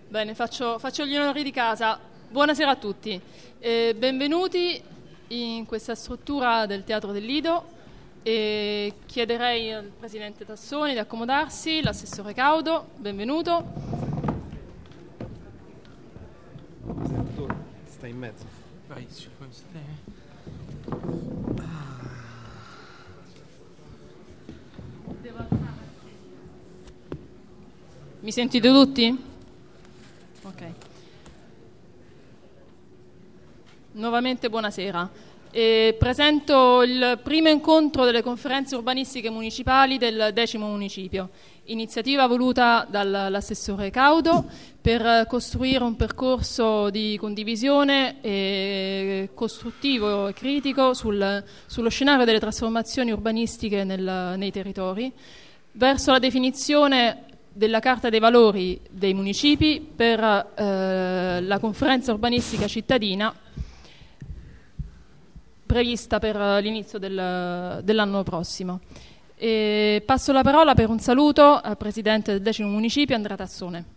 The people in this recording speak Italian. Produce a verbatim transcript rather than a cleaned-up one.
Bene, faccio, faccio gli onori di casa. Buonasera a tutti. Eh, benvenuti in questa struttura del Teatro del Lido. E chiederei al Presidente Tassoni di accomodarsi, l'assessore Caudo, benvenuto. Stai in mezzo. Vai, ci puoi stare. Mi sentite tutti? Ok. Nuovamente buonasera. E presento il primo incontro delle conferenze urbanistiche municipali del decimo municipio, iniziativa voluta dall'assessore Caudo per costruire un percorso di condivisione e costruttivo e critico sul, sullo scenario delle trasformazioni urbanistiche nel, nei territori, verso la definizione della Carta dei Valori dei municipi per eh, la conferenza urbanistica cittadina prevista per l'inizio del, dell'anno prossimo. E passo la parola per un saluto al Presidente del decimo municipio, Andrea Tassone.